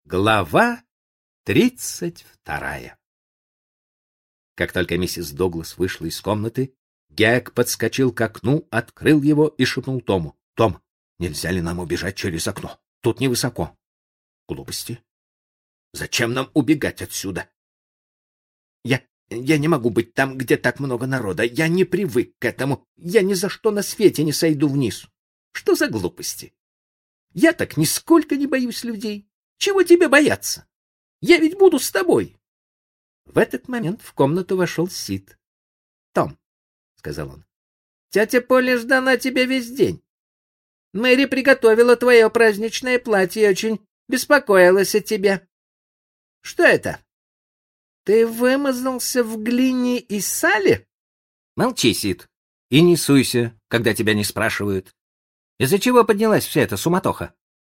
Глава 32. Как только миссис Дуглас вышла из комнаты, Гек подскочил к окну, открыл его и шепнул Тому: «Том, нельзя ли нам убежать через окно? Тут невысоко». «Глупости. Зачем нам убегать отсюда?» Я не могу быть там, где так много народа. Я не привык к этому. Я ни за что на свете не сойду вниз». «Что за глупости? Я так нисколько не боюсь людей. Чего тебе бояться? Я ведь буду с тобой». В этот момент в комнату вошел Сид. «Том», — сказал он, — «тетя Полли ждала тебя весь день. Мэри приготовила твое праздничное платье и очень беспокоилась о тебе. Что это? Ты вымазался в глине и сале?» «Молчи, Сид, и не суйся, когда тебя не спрашивают. Из-за чего поднялась вся эта суматоха?»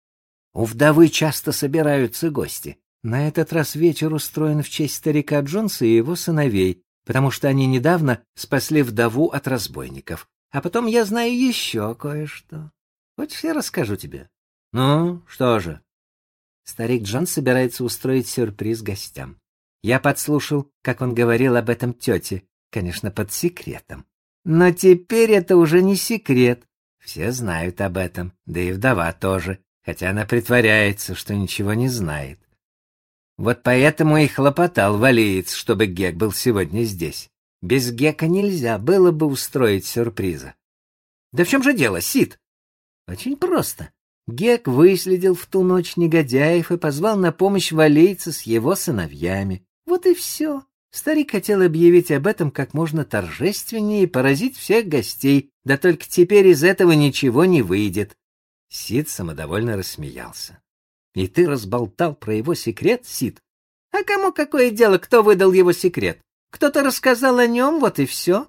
«У вдовы часто собираются гости. На этот раз вечер устроен в честь старика Джонса и его сыновей, потому что они недавно спасли вдову от разбойников. А потом я знаю еще кое-что. Хочешь, я расскажу тебе?» «Ну, что же?» Старик Джонс собирается устроить сюрприз гостям. Я подслушал, как он говорил об этом тете, конечно, под секретом. Но теперь это уже не секрет. Все знают об этом, да и вдова тоже, хотя она притворяется, что ничего не знает. Вот поэтому и хлопотал валиец, чтобы Гек был сегодня здесь. Без Гека нельзя было бы устроить сюрприза. Да в чем же дело, Сид? Очень просто. Гек выследил в ту ночь негодяев и позвал на помощь валийца с его сыновьями. Вот и все. Старик хотел объявить об этом как можно торжественнее и поразить всех гостей, да только теперь из этого ничего не выйдет. Сид самодовольно рассмеялся. «И ты разболтал про его секрет, Сид? А кому какое дело, кто выдал его секрет? Кто-то рассказал о нем, вот и все.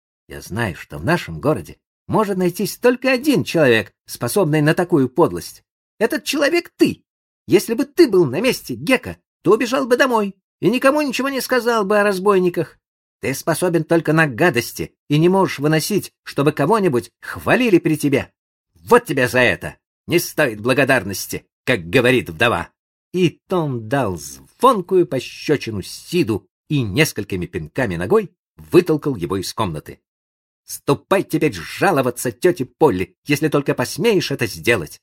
Я знаю, что в нашем городе может найтись только один человек, способный на такую подлость. Этот человек ты. Если бы ты был на месте Гека, то убежал бы домой и никому ничего не сказал бы о разбойниках. Ты способен только на гадости и не можешь выносить, чтобы кого-нибудь хвалили при тебе. Вот тебя за это! Не стоит благодарности, как говорит вдова». И Том дал звонкую пощечину Сиду и несколькими пинками ногой вытолкал его из комнаты. «Ступай теперь жаловаться тете Полли, если только посмеешь это сделать».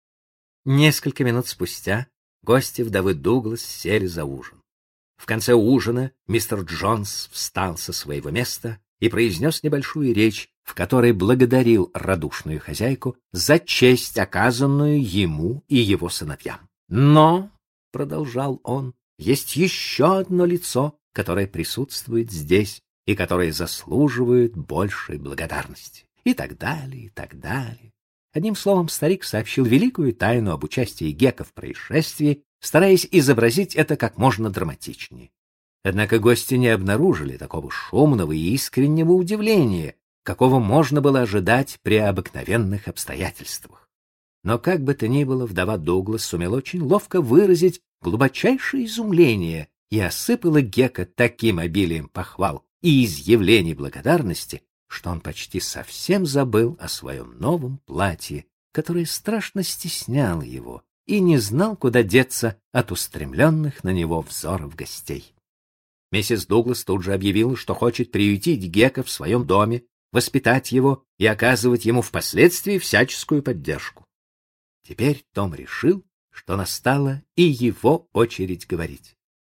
Несколько минут спустя гости вдовы Дуглас сели за ужин. В конце ужина мистер Джонс встал со своего места и произнес небольшую речь, в которой благодарил радушную хозяйку за честь, оказанную ему и его сыновьям. «Но, — продолжал он, — есть еще одно лицо, которое присутствует здесь и которое заслуживает большей благодарности». И так далее, и так далее. Одним словом, старик сообщил великую тайну об участии Гека в происшествии, стараясь изобразить это как можно драматичнее. Однако гости не обнаружили такого шумного и искреннего удивления, какого можно было ожидать при обыкновенных обстоятельствах. Но как бы то ни было, вдова Дуглас сумела очень ловко выразить глубочайшее изумление и осыпала Гека таким обилием похвал и изъявлений благодарности, что он почти совсем забыл о своем новом платье, которое страшно стесняло его, и не знал, куда деться от устремленных на него взоров гостей. Миссис Дуглас тут же объявила, что хочет приютить Гека в своем доме, воспитать его и оказывать ему впоследствии всяческую поддержку. Теперь Том решил, что настала и его очередь говорить.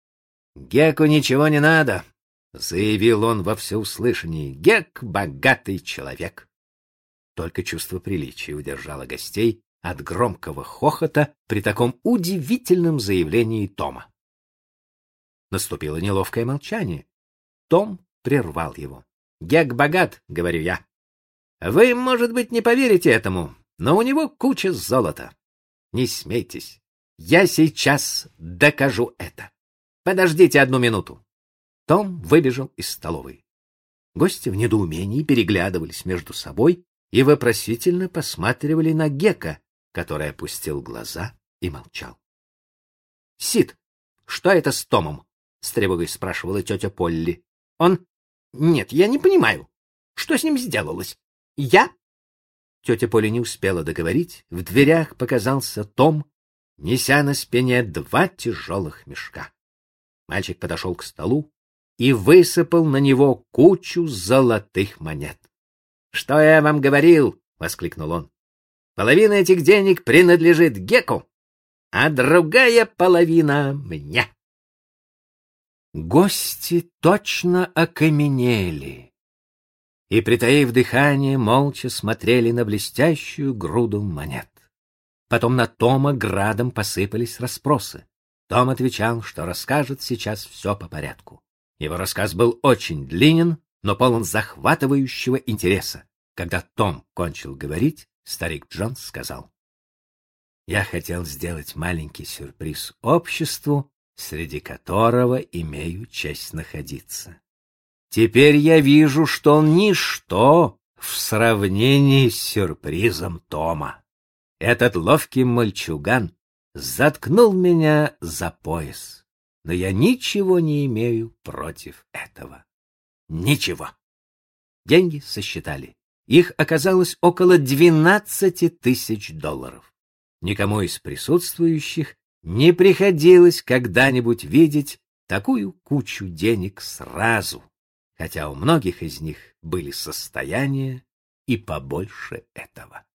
«Геку ничего не надо», — заявил он во всеуслышание. «Гек — богатый человек». Только чувство приличия удержало гостей от громкого хохота при таком удивительном заявлении Тома. Наступило неловкое молчание. Том прервал его. «Гек богат, — говорю я. Вы, может быть, не поверите этому, но у него куча золота. Не смейтесь. Я сейчас докажу это. Подождите одну минуту». Том выбежал из столовой. Гости в недоумении переглядывались между собой и вопросительно посматривали на Гека, который опустил глаза и молчал. «Сид, что это с Томом?» — с тревогой спрашивала тетя Полли. «Он... Нет, я не понимаю. Что с ним сделалось? Я...» Тетя Полли не успела договорить. В дверях показался Том неся на спине 2 тяжелых мешка. Мальчик подошел к столу и высыпал на него кучу золотых монет. — Что я вам говорил? — воскликнул он. — Половина этих денег принадлежит Геку, а другая половина мне. Гости точно окаменели и, притаив дыхание, молча смотрели на блестящую груду монет. Потом на Тома градом посыпались расспросы. Том отвечал, что расскажет сейчас все по порядку. Его рассказ был очень длинен, но полон захватывающего интереса. Когда Том кончил говорить, старик Джонс сказал: «Я хотел сделать маленький сюрприз обществу, среди которого имею честь находиться. Теперь я вижу, что он ничто в сравнении с сюрпризом Тома. Этот ловкий мальчуган заткнул меня за пояс, но я ничего не имею против этого. Ничего». Деньги сосчитали. Их оказалось около 12 тысяч долларов. Никому из присутствующих не приходилось когда-нибудь видеть такую кучу денег сразу, хотя у многих из них были состояния и побольше этого.